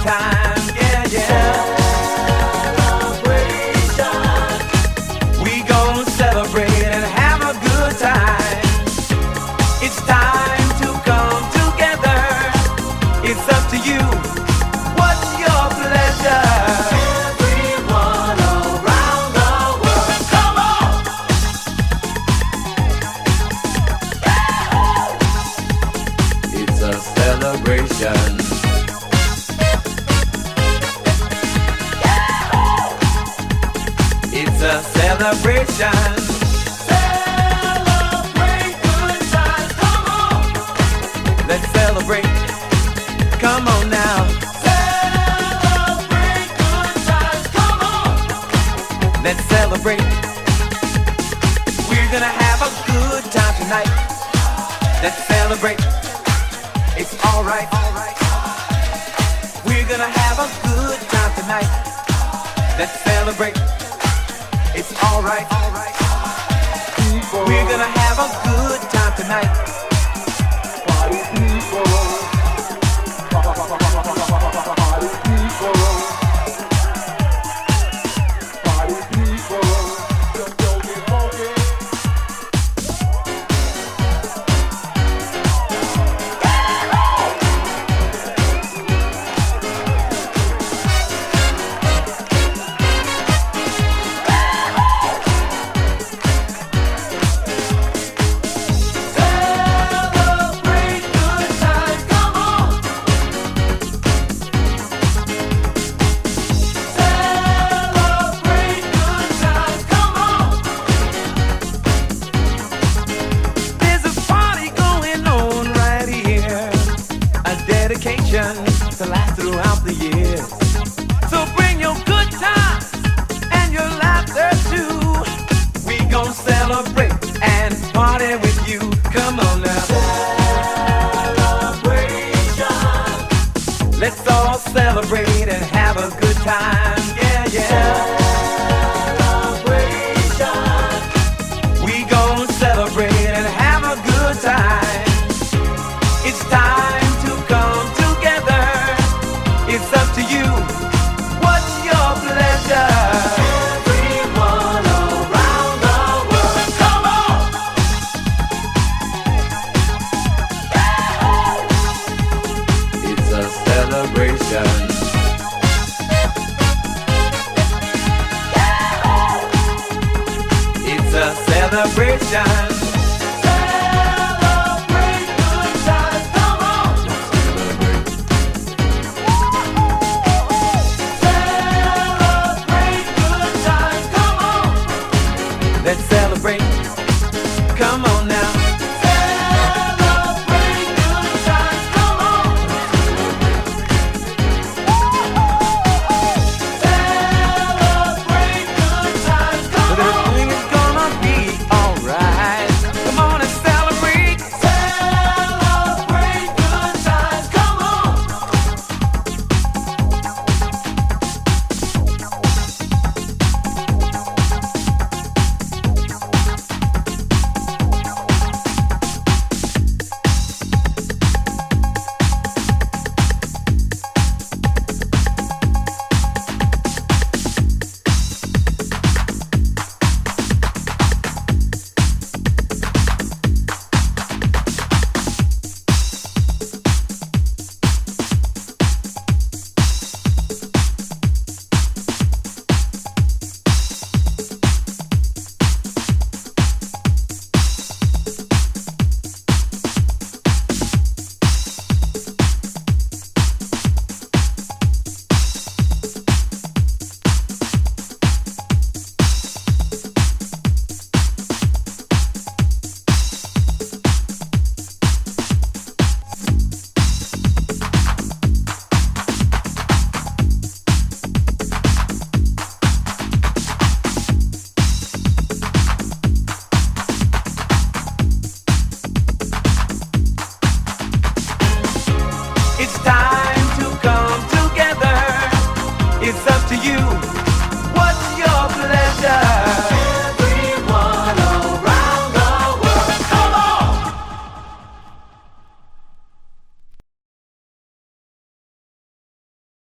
time. Yeah, yeah. Celebration. We gon' celebrate and have a good time. It's time to come together. It's up to you. What's your pleasure? Everyone around the world, come on! It's a celebration. It's a celebration. Celebrate good times, come on! Let's celebrate. Come on now. Celebrate good times, come on! Let's celebrate. We're gonna have a good time tonight. Let's celebrate. It's alright. We're gonna have a good time tonight. Let's celebrate. It's alright. We're gonna have a good time tonight. Party people. Party people. Party people. Just don't get funky. To last throughout the years. So bring your good times and your laughter too. We gon' celebrate and party with you. Come on now. Celebration. Let's all celebrate and have a good time. Yeah, yeah. Celebration. We gon' celebrate and have a good time. It's time to come together. It's up to you. What's your pleasure? Everyone around the world, come on! It's a celebration. It's a celebration. Celebrate good times, come on! Let's celebrate.